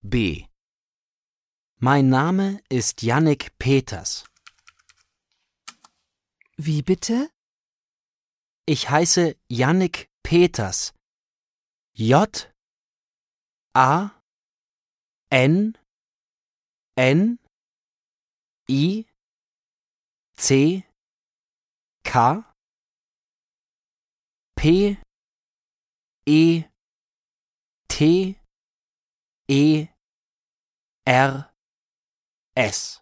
B. Mein Name ist Jannik Peters. Wie bitte? Ich heiße Jannik Peters. J A N N I C K P E T E R S